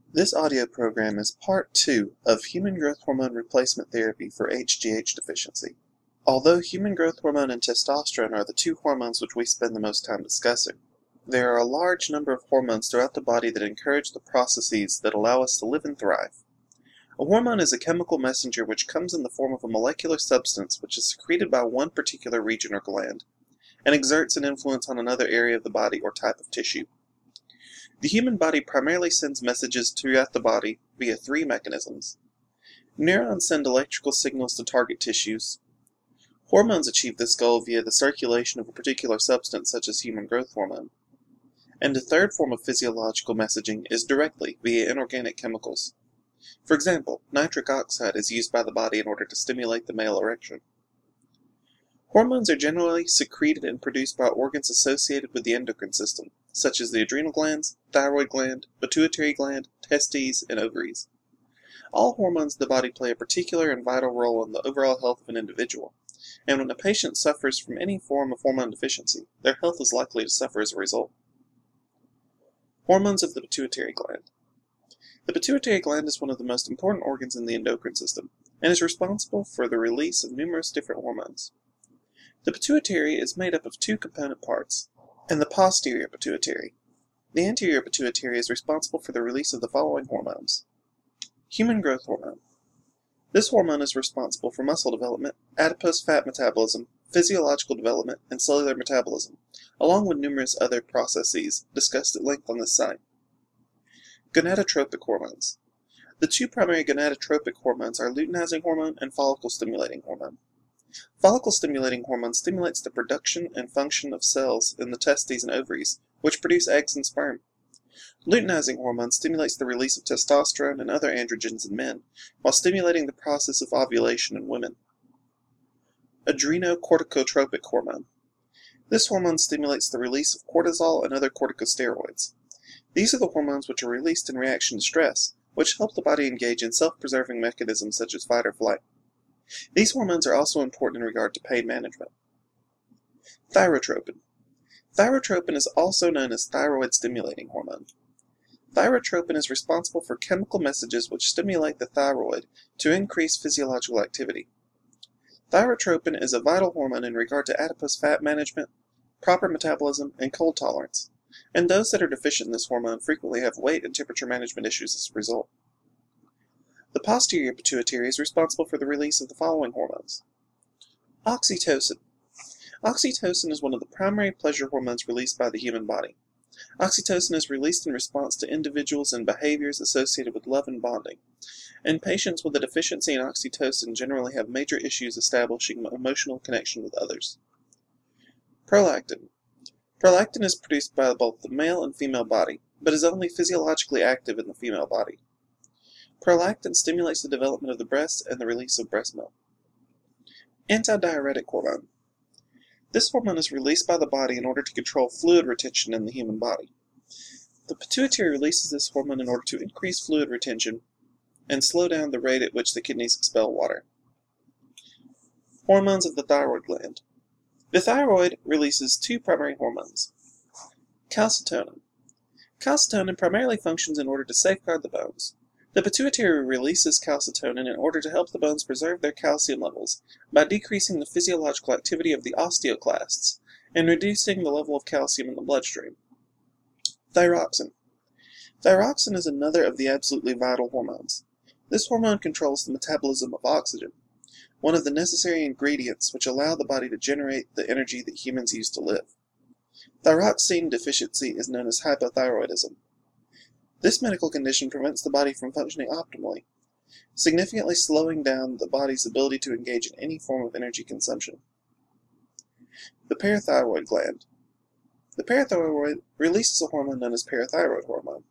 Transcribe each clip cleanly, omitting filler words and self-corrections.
This audio program is part 2 of human growth hormone replacement therapy for HGH deficiency. Although human growth hormone and testosterone are the two hormones which we spend the most time discussing, there are a large number of hormones throughout the body that encourage the processes that allow us to live and thrive. A hormone is a chemical messenger which comes in the form of a molecular substance which is secreted by one particular region or gland, and exerts an influence on another area of the body or type of tissue. The human body primarily sends messages throughout the body via three mechanisms. Neurons send electrical signals to target tissues. Hormones achieve this goal via the circulation of a particular substance such as human growth hormone. And a third form of physiological messaging is directly via inorganic chemicals. For example, nitric oxide is used by the body in order to stimulate the male erection. Hormones are generally secreted and produced by organs associated with the endocrine system, such as the adrenal glands, thyroid gland, pituitary gland, testes, and ovaries. All hormones in the body play a particular and vital role in the overall health of an individual, and when a patient suffers from any form of hormone deficiency, their health is likely to suffer as a result. Hormones of the pituitary gland. The pituitary gland is one of the most important organs in the endocrine system, and is responsible for the release of numerous different hormones. The pituitary is made up of two component parts, and the posterior pituitary. The anterior pituitary is responsible for the release of the following hormones. Human growth hormone. This hormone is responsible for muscle development, adipose fat metabolism, physiological development, and cellular metabolism, along with numerous other processes discussed at length on this site. Gonadotropic hormones. The two primary gonadotropic hormones are luteinizing hormone and follicle-stimulating hormone. Follicle-stimulating hormone stimulates the production and function of cells in the testes and ovaries, which produce eggs and sperm. Luteinizing hormone stimulates the release of testosterone and other androgens in men, while stimulating the process of ovulation in women. Adrenocorticotropic hormone. This hormone stimulates the release of cortisol and other corticosteroids. These are the hormones which are released in reaction to stress, which help the body engage in self-preserving mechanisms such as fight or flight. These hormones are also important in regard to pain management. Thyrotropin. Thyrotropin is also known as thyroid-stimulating hormone. Thyrotropin is responsible for chemical messages which stimulate the thyroid to increase physiological activity. Thyrotropin is a vital hormone in regard to adipose fat management, proper metabolism, and cold tolerance, and those that are deficient in this hormone frequently have weight and temperature management issues as a result. The posterior pituitary is responsible for the release of the following hormones. Oxytocin. Oxytocin is one of the primary pleasure hormones released by the human body. Oxytocin is released in response to individuals and behaviors associated with love and bonding, and patients with a deficiency in oxytocin generally have major issues establishing emotional connection with others. Prolactin. Prolactin is produced by both the male and female body, but is only physiologically active in the female body. Prolactin stimulates the development of the breast and the release of breast milk. Antidiuretic hormone. This hormone is released by the body in order to control fluid retention in the human body. The pituitary releases this hormone in order to increase fluid retention and slow down the rate at which the kidneys expel water. Hormones of the thyroid gland. The thyroid releases two primary hormones. Calcitonin. Calcitonin primarily functions in order to safeguard the bones. The pituitary releases calcitonin in order to help the bones preserve their calcium levels by decreasing the physiological activity of the osteoclasts and reducing the level of calcium in the bloodstream. Thyroxin. Thyroxin is another of the absolutely vital hormones. This hormone controls the metabolism of oxygen, one of the necessary ingredients which allow the body to generate the energy that humans use to live. Thyroxine deficiency is known as hypothyroidism. This medical condition prevents the body from functioning optimally, significantly slowing down the body's ability to engage in any form of energy consumption. The parathyroid gland. The parathyroid releases a hormone known as parathyroid hormone.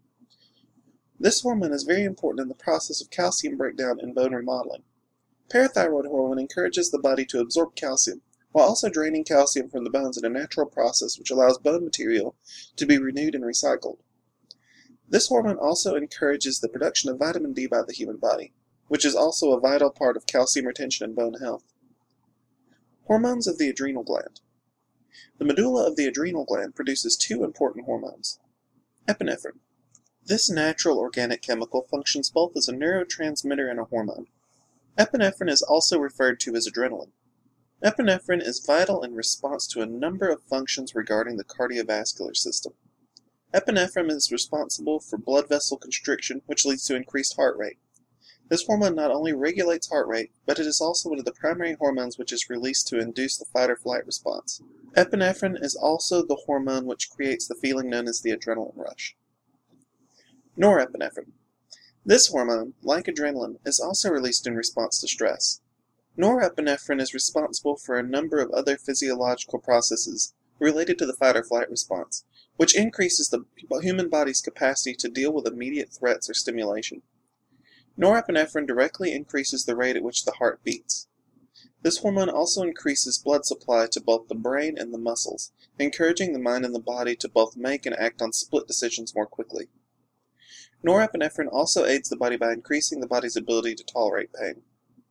This hormone is very important in the process of calcium breakdown and bone remodeling. Parathyroid hormone encourages the body to absorb calcium, while also draining calcium from the bones in a natural process which allows bone material to be renewed and recycled. This hormone also encourages the production of vitamin D by the human body, which is also a vital part of calcium retention and bone health. Hormones of the adrenal gland. The medulla of the adrenal gland produces two important hormones. Epinephrine. This natural organic chemical functions both as a neurotransmitter and a hormone. Epinephrine is also referred to as adrenaline. Epinephrine is vital in response to a number of functions regarding the cardiovascular system. Epinephrine is responsible for blood vessel constriction, which leads to increased heart rate. This hormone not only regulates heart rate, but it is also one of the primary hormones which is released to induce the fight-or-flight response. Epinephrine is also the hormone which creates the feeling known as the adrenaline rush. Norepinephrine. This hormone, like adrenaline, is also released in response to stress. Norepinephrine is responsible for a number of other physiological processes related to the fight-or-flight response, which increases the human body's capacity to deal with immediate threats or stimulation. Norepinephrine directly increases the rate at which the heart beats. This hormone also increases blood supply to both the brain and the muscles, encouraging the mind and the body to both make and act on split decisions more quickly. Norepinephrine also aids the body by increasing the body's ability to tolerate pain.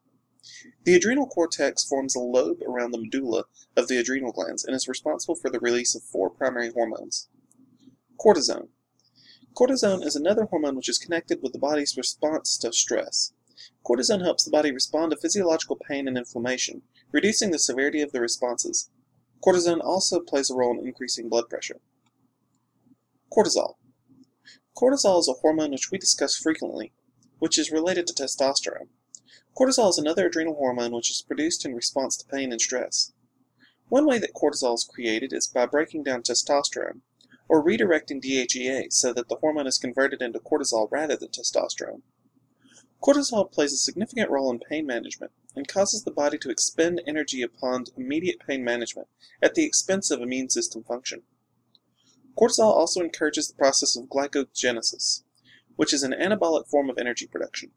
The adrenal cortex forms a lobe around the medulla of the adrenal glands and is responsible for the release of 4 primary hormones. Cortisone. Cortisone is another hormone which is connected with the body's response to stress. Cortisone helps the body respond to physiological pain and inflammation, reducing the severity of the responses. Cortisone also plays a role in increasing blood pressure. Cortisol. Cortisol is a hormone which we discuss frequently, which is related to testosterone. Cortisol is another adrenal hormone which is produced in response to pain and stress. One way that cortisol is created is by breaking down testosterone, or redirecting DHEA so that the hormone is converted into cortisol rather than testosterone. Cortisol plays a significant role in pain management and causes the body to expend energy upon immediate pain management at the expense of immune system function. Cortisol also encourages the process of glycogenesis, which is an anabolic form of energy production.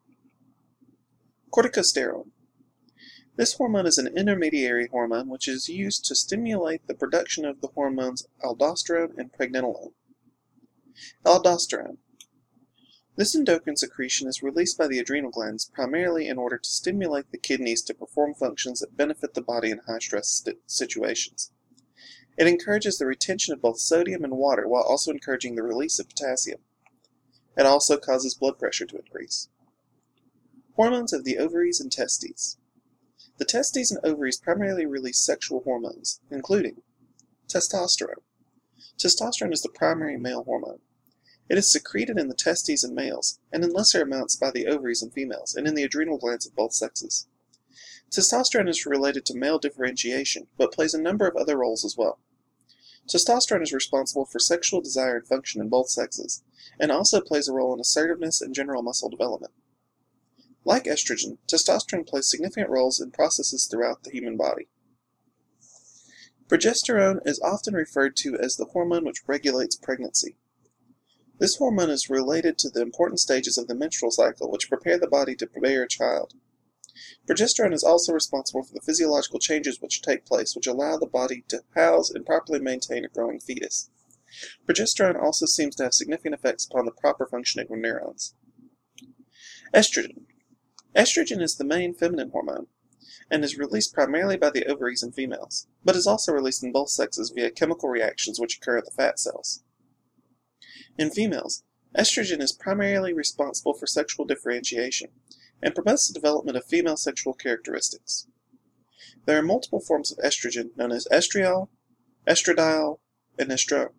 Corticosterone. This hormone is an intermediary hormone which is used to stimulate the production of the hormones aldosterone and pregnenolone. Aldosterone. This endocrine secretion is released by the adrenal glands primarily in order to stimulate the kidneys to perform functions that benefit the body in high-stress situations. It encourages the retention of both sodium and water while also encouraging the release of potassium. It also causes blood pressure to increase. Hormones of the ovaries and testes. The testes and ovaries primarily release sexual hormones, including testosterone. Testosterone is the primary male hormone. It is secreted in the testes in males, and in lesser amounts by the ovaries in females, and in the adrenal glands of both sexes. Testosterone is related to male differentiation, but plays a number of other roles as well. Testosterone is responsible for sexual desire and function in both sexes, and also plays a role in assertiveness and general muscle development. Like estrogen, testosterone plays significant roles in processes throughout the human body. Progesterone is often referred to as the hormone which regulates pregnancy. This hormone is related to the important stages of the menstrual cycle which prepare the body to bear a child. Progesterone is also responsible for the physiological changes which take place which allow the body to house and properly maintain a growing fetus. Progesterone also seems to have significant effects upon the proper functioning of neurons. Estrogen. Estrogen is the main feminine hormone, and is released primarily by the ovaries in females, but is also released in both sexes via chemical reactions which occur at the fat cells. In females, estrogen is primarily responsible for sexual differentiation, and promotes the development of female sexual characteristics. There are multiple forms of estrogen known as estriol, estradiol, and estrone.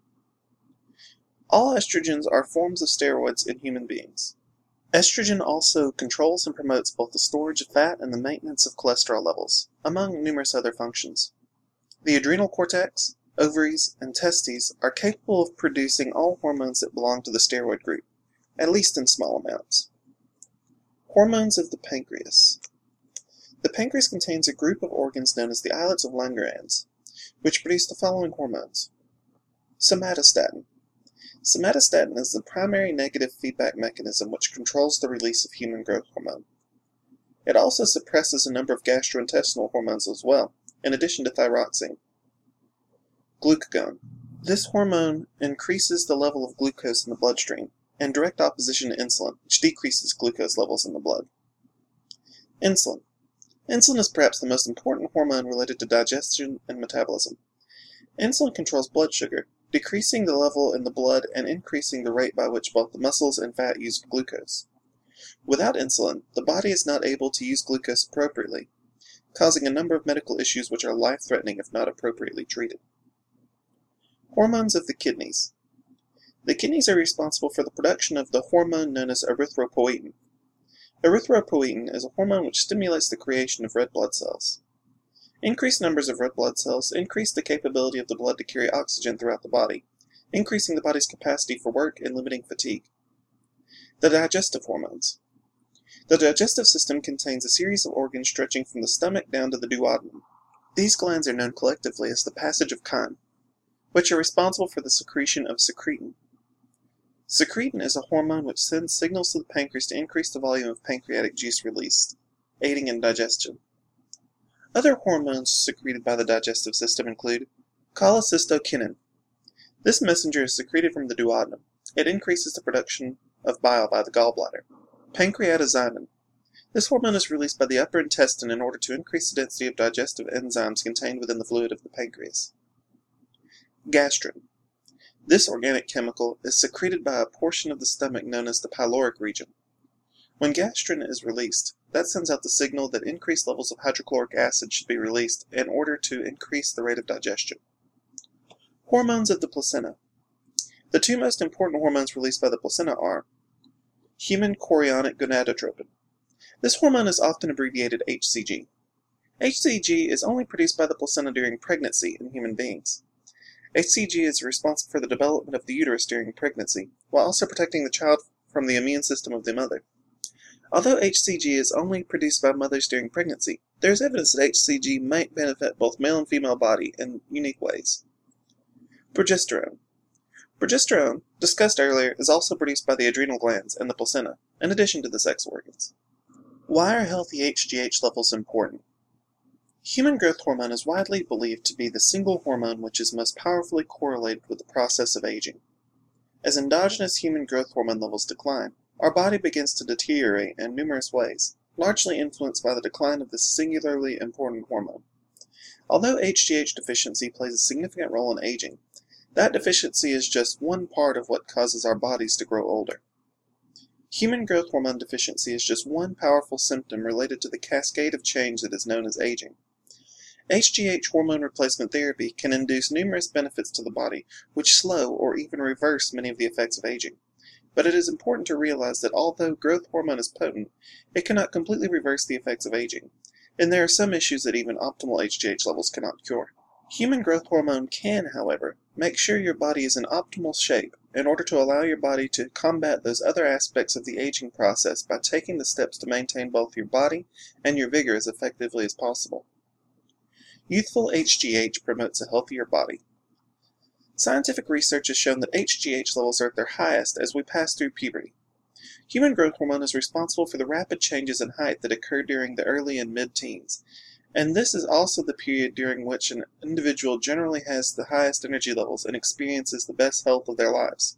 All estrogens are forms of steroids in human beings. Estrogen also controls and promotes both the storage of fat and the maintenance of cholesterol levels, among numerous other functions. The adrenal cortex, ovaries, and testes are capable of producing all hormones that belong to the steroid group, at least in small amounts. Hormones of the pancreas. The pancreas contains a group of organs known as the islets of Langerhans, which produce the following hormones. Somatostatin. Somatostatin is the primary negative feedback mechanism which controls the release of human growth hormone. It also suppresses a number of gastrointestinal hormones as well, in addition to thyroxine. Glucagon. This hormone increases the level of glucose in the bloodstream, in direct opposition to insulin, which decreases glucose levels in the blood. Insulin. Insulin is perhaps the most important hormone related to digestion and metabolism. Insulin controls blood sugar, decreasing the level in the blood and increasing the rate by which both the muscles and fat use glucose. Without insulin, the body is not able to use glucose appropriately, causing a number of medical issues which are life-threatening if not appropriately treated. Hormones of the kidneys. The kidneys are responsible for the production of the hormone known as erythropoietin. Erythropoietin is a hormone which stimulates the creation of red blood cells. Increased numbers of red blood cells increase the capability of the blood to carry oxygen throughout the body, increasing the body's capacity for work and limiting fatigue. The digestive hormones. The digestive system contains a series of organs stretching from the stomach down to the duodenum. These glands are known collectively as the passage of chyme, which are responsible for the secretion of secretin. Secretin is a hormone which sends signals to the pancreas to increase the volume of pancreatic juice released, aiding in digestion. Other hormones secreted by the digestive system include cholecystokinin. This messenger is secreted from the duodenum. It increases the production of bile by the gallbladder. Pancreatidymin. This hormone is released by the upper intestine in order to increase the density of digestive enzymes contained within the fluid of the pancreas. Gastrin. This organic chemical is secreted by a portion of the stomach known as the pyloric region. When gastrin is released, that sends out the signal that increased levels of hydrochloric acid should be released in order to increase the rate of digestion. Hormones of the placenta. The two most important hormones released by the placenta are human chorionic gonadotropin. This hormone is often abbreviated HCG. HCG is only produced by the placenta during pregnancy in human beings. HCG is responsible for the development of the uterus during pregnancy, while also protecting the child from the immune system of the mother. Although HCG is only produced by mothers during pregnancy, there is evidence that HCG might benefit both male and female body in unique ways. Progesterone. Progesterone, discussed earlier, is also produced by the adrenal glands and the placenta, in addition to the sex organs. Why are healthy HGH levels important? Human growth hormone is widely believed to be the single hormone which is most powerfully correlated with the process of aging. As endogenous human growth hormone levels decline, our body begins to deteriorate in numerous ways, largely influenced by the decline of this singularly important hormone. Although HGH deficiency plays a significant role in aging, that deficiency is just one part of what causes our bodies to grow older. Human growth hormone deficiency is just one powerful symptom related to the cascade of change that is known as aging. HGH hormone replacement therapy can induce numerous benefits to the body, which slow or even reverse many of the effects of aging. But it is important to realize that although growth hormone is potent, it cannot completely reverse the effects of aging, and there are some issues that even optimal HGH levels cannot cure. Human growth hormone can, however, make sure your body is in optimal shape in order to allow your body to combat those other aspects of the aging process by taking the steps to maintain both your body and your vigor as effectively as possible. Youthful HGH promotes a healthier body. Scientific research has shown that HGH levels are at their highest as we pass through puberty. Human growth hormone is responsible for the rapid changes in height that occur during the early and mid-teens, and this is also the period during which an individual generally has the highest energy levels and experiences the best health of their lives.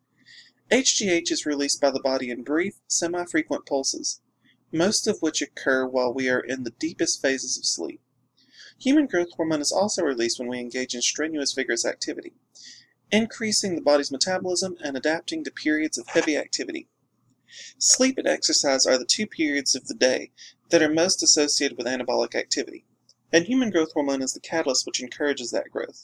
HGH is released by the body in brief, semi-frequent pulses, most of which occur while we are in the deepest phases of sleep. Human growth hormone is also released when we engage in strenuous, vigorous activity, increasing the body's metabolism and adapting to periods of heavy activity. Sleep and exercise are the two periods of the day that are most associated with anabolic activity, and human growth hormone is the catalyst which encourages that growth.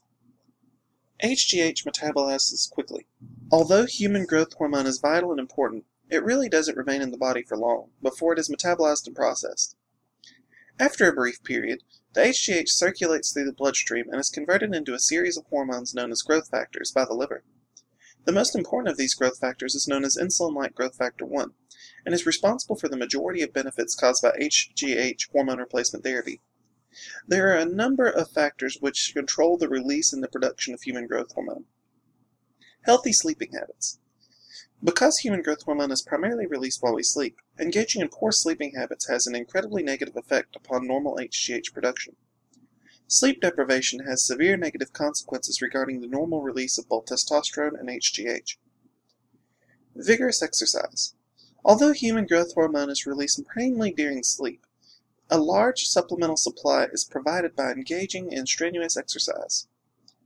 HGH metabolizes quickly. Although human growth hormone is vital and important, it really doesn't remain in the body for long before it is metabolized and processed. After a brief period, the HGH circulates through the bloodstream and is converted into a series of hormones known as growth factors by the liver. The most important of these growth factors is known as insulin-like growth factor 1, and is responsible for the majority of benefits caused by HGH hormone replacement therapy. There are a number of factors which control the release and the production of human growth hormone. Healthy sleeping habits. Because human growth hormone is primarily released while we sleep, engaging in poor sleeping habits has an incredibly negative effect upon normal HGH production. Sleep deprivation has severe negative consequences regarding the normal release of both testosterone and HGH. Vigorous exercise. Although human growth hormone is released mainly during sleep, a large supplemental supply is provided by engaging in strenuous exercise.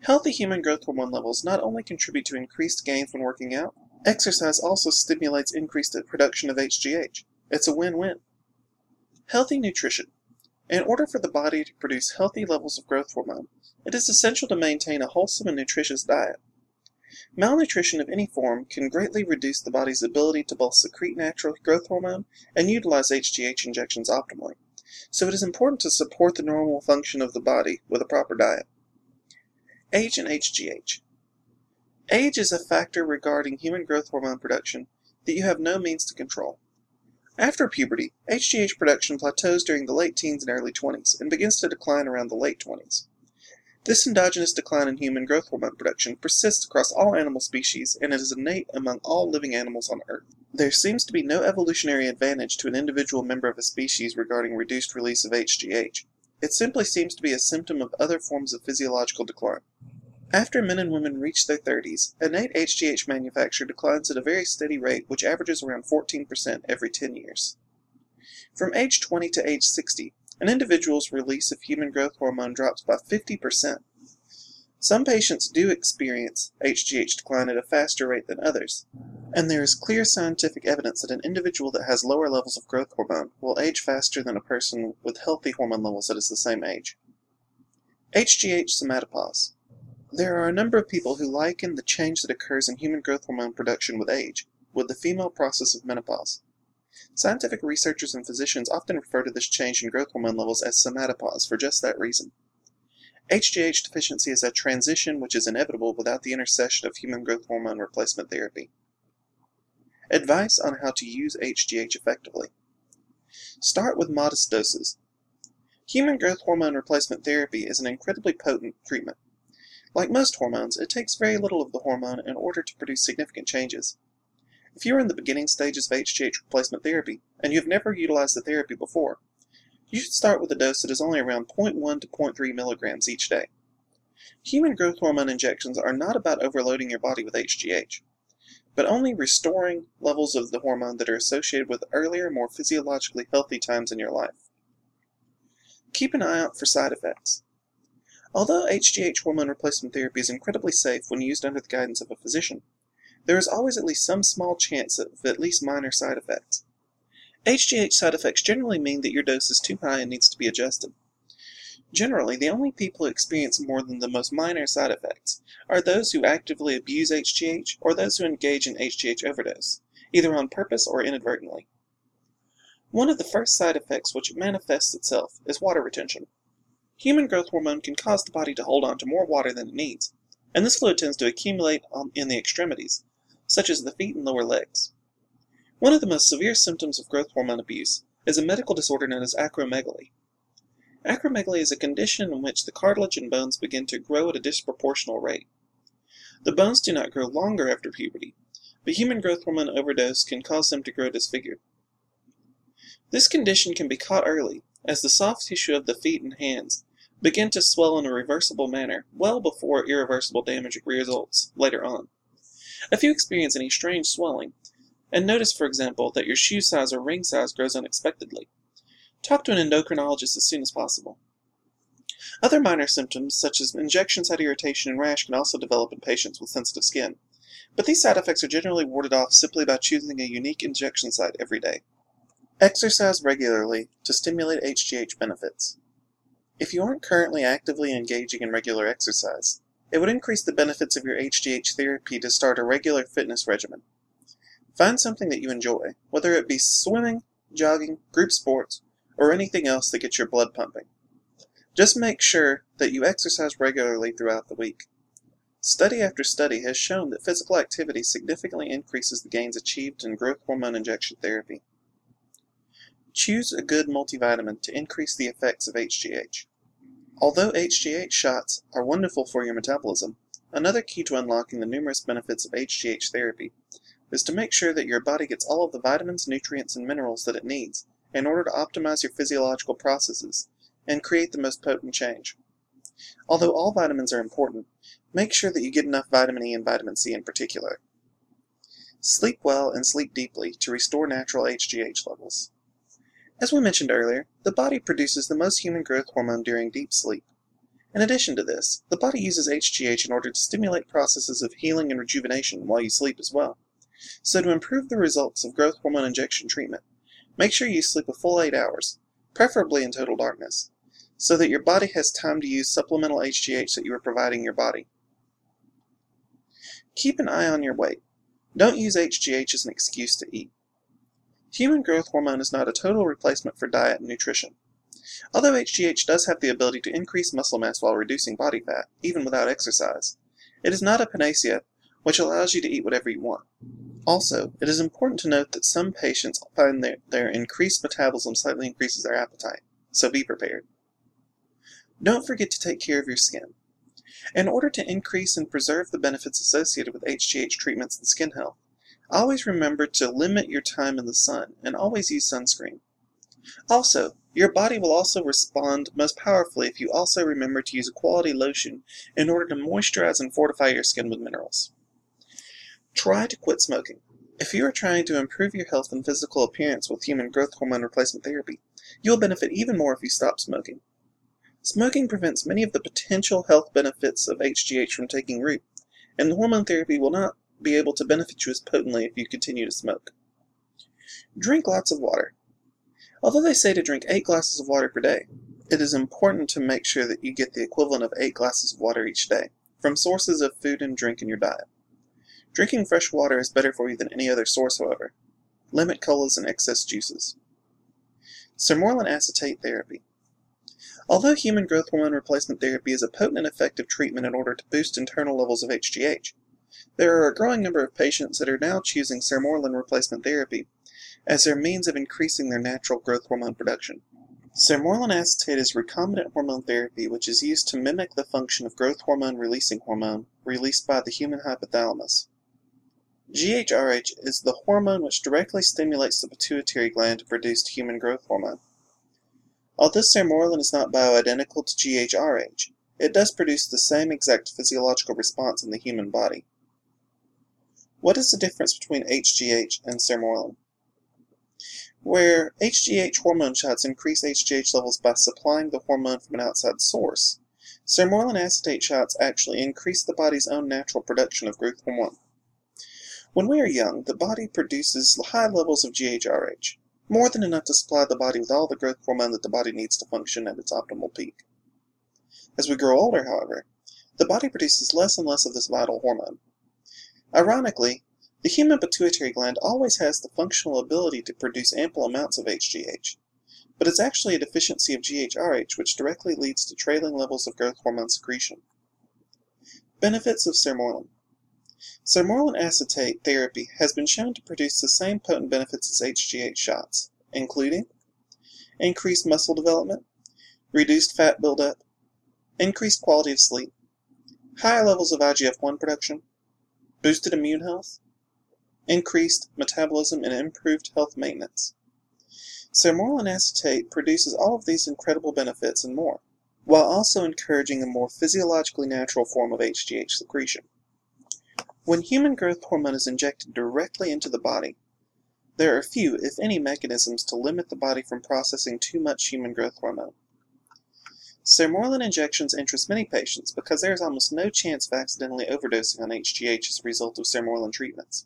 Healthy human growth hormone levels not only contribute to increased gains when working out, exercise also stimulates increased production of HGH. It's a win-win. Healthy nutrition. In order for the body to produce healthy levels of growth hormone, it is essential to maintain a wholesome and nutritious diet. Malnutrition of any form can greatly reduce the body's ability to both secrete natural growth hormone and utilize HGH injections optimally, so it is important to support the normal function of the body with a proper diet. Age and HGH. Age is a factor regarding human growth hormone production that you have no means to control. After puberty, HGH production plateaus during the late teens and early 20s and begins to decline around the late 20s. This endogenous decline in human growth hormone production persists across all animal species and it is innate among all living animals on Earth. There seems to be no evolutionary advantage to an individual member of a species regarding reduced release of HGH. It simply seems to be a symptom of other forms of physiological decline. After men and women reach their 30s, innate HGH manufacture declines at a very steady rate which averages around 14% every 10 years. From age 20 to age 60, an individual's release of human growth hormone drops by 50%. Some patients do experience HGH decline at a faster rate than others, and there is clear scientific evidence that an individual that has lower levels of growth hormone will age faster than a person with healthy hormone levels that is the same age. HGH somatopause. There are a number of people who liken the change that occurs in human growth hormone production with age, with the female process of menopause. Scientific researchers and physicians often refer to this change in growth hormone levels as somatopause for just that reason. HGH deficiency is a transition which is inevitable without the intercession of human growth hormone replacement therapy. Advice on how to use HGH effectively. Start with modest doses. Human growth hormone replacement therapy is an incredibly potent treatment. Like most hormones, it takes very little of the hormone in order to produce significant changes. If you are in the beginning stages of HGH replacement therapy, and you have never utilized the therapy before, you should start with a dose that is only around 0.1 to 0.3 milligrams each day. Human growth hormone injections are not about overloading your body with HGH, but only restoring levels of the hormone that are associated with earlier, more physiologically healthy times in your life. Keep an eye out for side effects. Although HGH hormone replacement therapy is incredibly safe when used under the guidance of a physician, there is always at least some small chance of at least minor side effects. HGH side effects generally mean that your dose is too high and needs to be adjusted. Generally, the only people who experience more than the most minor side effects are those who actively abuse HGH or those who engage in HGH overdose, either on purpose or inadvertently. One of the first side effects which manifests itself is water retention. Human growth hormone can cause the body to hold on to more water than it needs, and this fluid tends to accumulate in the extremities, such as the feet and lower legs. One of the most severe symptoms of growth hormone abuse is a medical disorder known as acromegaly. Acromegaly is a condition in which the cartilage and bones begin to grow at a disproportional rate. The bones do not grow longer after puberty, but human growth hormone overdose can cause them to grow disfigured. This condition can be caught early, as the soft tissue of the feet and hands begin to swell in a reversible manner well before irreversible damage results later on. If you experience any strange swelling, and notice, for example, that your shoe size or ring size grows unexpectedly, talk to an endocrinologist as soon as possible. Other minor symptoms, such as injection site irritation and rash, can also develop in patients with sensitive skin, but these side effects are generally warded off simply by choosing a unique injection site every day. Exercise regularly to stimulate HGH benefits. If you aren't currently actively engaging in regular exercise, it would increase the benefits of your HGH therapy to start a regular fitness regimen. Find something that you enjoy, whether it be swimming, jogging, group sports, or anything else that gets your blood pumping. Just make sure that you exercise regularly throughout the week. Study after study has shown that physical activity significantly increases the gains achieved in growth hormone injection therapy. Choose a good multivitamin to increase the effects of HGH. Although HGH shots are wonderful for your metabolism, another key to unlocking the numerous benefits of HGH therapy is to make sure that your body gets all of the vitamins, nutrients, and minerals that it needs in order to optimize your physiological processes and create the most potent change. Although all vitamins are important, make sure that you get enough vitamin E and vitamin C in particular. Sleep well and sleep deeply to restore natural HGH levels. As we mentioned earlier, the body produces the most human growth hormone during deep sleep. In addition to this, the body uses HGH in order to stimulate processes of healing and rejuvenation while you sleep as well. So to improve the results of growth hormone injection treatment, make sure you sleep a full 8 hours, preferably in total darkness, so that your body has time to use supplemental HGH that you are providing your body. Keep an eye on your weight. Don't use HGH as an excuse to eat. Human growth hormone is not a total replacement for diet and nutrition. Although HGH does have the ability to increase muscle mass while reducing body fat, even without exercise, it is not a panacea which allows you to eat whatever you want. Also, it is important to note that some patients find their increased metabolism slightly increases their appetite, so be prepared. Don't forget to take care of your skin. In order to increase and preserve the benefits associated with HGH treatments and skin health, always remember to limit your time in the sun and always use sunscreen. Also, your body will also respond most powerfully if you also remember to use a quality lotion in order to moisturize and fortify your skin with minerals. Try to quit smoking. If you are trying to improve your health and physical appearance with human growth hormone replacement therapy, you will benefit even more if you stop smoking. Smoking prevents many of the potential health benefits of HGH from taking root, and the hormone therapy will not be able to benefit you as potently if you continue to smoke. Drink lots of water. Although they say to drink 8 glasses of water per day, it is important to make sure that you get the equivalent of 8 glasses of water each day, from sources of food and drink in your diet. Drinking fresh water is better for you than any other source, however. Limit colas and excess juices. Sermorelin acetate therapy. Although human growth hormone replacement therapy is a potent and effective treatment in order to boost internal levels of HGH, there are a growing number of patients that are now choosing sermorelin replacement therapy as their means of increasing their natural growth hormone production. Sermorelin acetate is recombinant hormone therapy which is used to mimic the function of growth hormone releasing hormone released by the human hypothalamus. GHRH is the hormone which directly stimulates the pituitary gland to produce human growth hormone. Although sermorelin is not bioidentical to GHRH, it does produce the same exact physiological response in the human body. What is the difference between HGH and sermorelin? Where HGH hormone shots increase HGH levels by supplying the hormone from an outside source, sermorelin acetate shots actually increase the body's own natural production of growth hormone. When we are young, the body produces high levels of GHRH, more than enough to supply the body with all the growth hormone that the body needs to function at its optimal peak. As we grow older, however, the body produces less and less of this vital hormone. Ironically, the human pituitary gland always has the functional ability to produce ample amounts of HGH, but it's actually a deficiency of GHRH which directly leads to trailing levels of growth hormone secretion. Benefits of sermorelin. Sermorelin acetate therapy has been shown to produce the same potent benefits as HGH shots, including increased muscle development, reduced fat buildup, increased quality of sleep, higher levels of IGF-1 production, boosted immune health, increased metabolism, and improved health maintenance. Sermorelin acetate produces all of these incredible benefits and more, while also encouraging a more physiologically natural form of HGH secretion. When human growth hormone is injected directly into the body, there are few, if any, mechanisms to limit the body from processing too much human growth hormone. Sermorelin injections interest many patients because there is almost no chance of accidentally overdosing on HGH as a result of sermorelin treatments.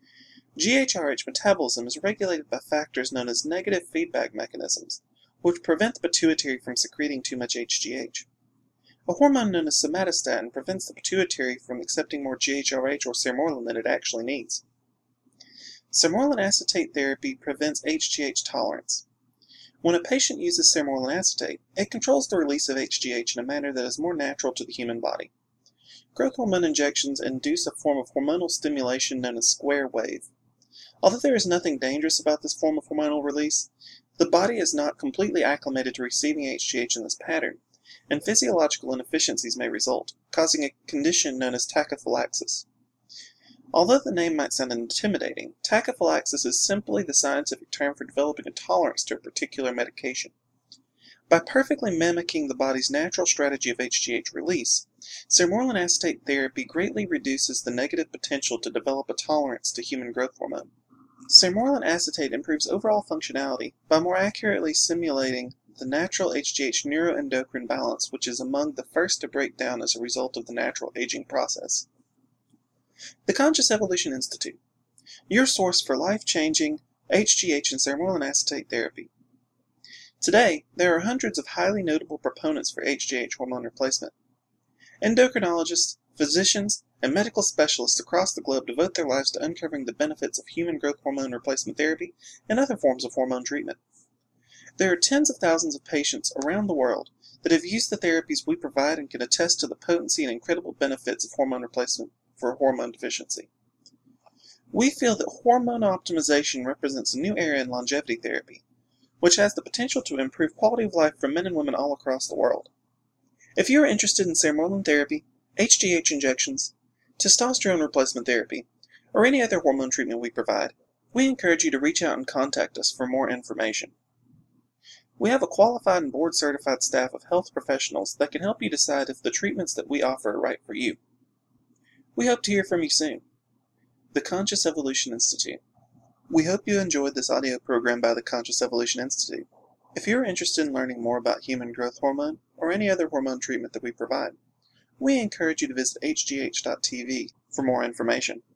GHRH metabolism is regulated by factors known as negative feedback mechanisms, which prevent the pituitary from secreting too much HGH. A hormone known as somatostatin prevents the pituitary from accepting more GHRH or sermorelin than it actually needs. Sermorelin acetate therapy prevents HGH tolerance. When a patient uses sermorelin acetate, it controls the release of HGH in a manner that is more natural to the human body. Growth hormone injections induce a form of hormonal stimulation known as square wave. Although there is nothing dangerous about this form of hormonal release, the body is not completely acclimated to receiving HGH in this pattern, and physiological inefficiencies may result, causing a condition known as tachyphylaxis. Although the name might sound intimidating, tachyphylaxis is simply the scientific term for developing a tolerance to a particular medication. By perfectly mimicking the body's natural strategy of HGH release, sermorelin acetate therapy greatly reduces the negative potential to develop a tolerance to human growth hormone. Sermorelin acetate improves overall functionality by more accurately simulating the natural HGH neuroendocrine balance, which is among the first to break down as a result of the natural aging process. The Conscious Evolution Institute, your source for life-changing HGH and ceremollin acetate therapy. Today, there are hundreds of highly notable proponents for HGH hormone replacement. Endocrinologists, physicians, and medical specialists across the globe devote their lives to uncovering the benefits of human growth hormone replacement therapy and other forms of hormone treatment. There are tens of thousands of patients around the world that have used the therapies we provide and can attest to the potency and incredible benefits of hormone replacement for hormone deficiency. We feel that hormone optimization represents a new era in longevity therapy, which has the potential to improve quality of life for men and women all across the world. If you are interested in ceremollin therapy, HGH injections, testosterone replacement therapy, or any other hormone treatment we provide, we encourage you to reach out and contact us for more information. We have a qualified and board-certified staff of health professionals that can help you decide if the treatments that we offer are right for you. We hope to hear from you soon. The Conscious Evolution Institute. We hope you enjoyed this audio program by the Conscious Evolution Institute. If you are interested in learning more about human growth hormone or any other hormone treatment that we provide, we encourage you to visit hgh.tv for more information.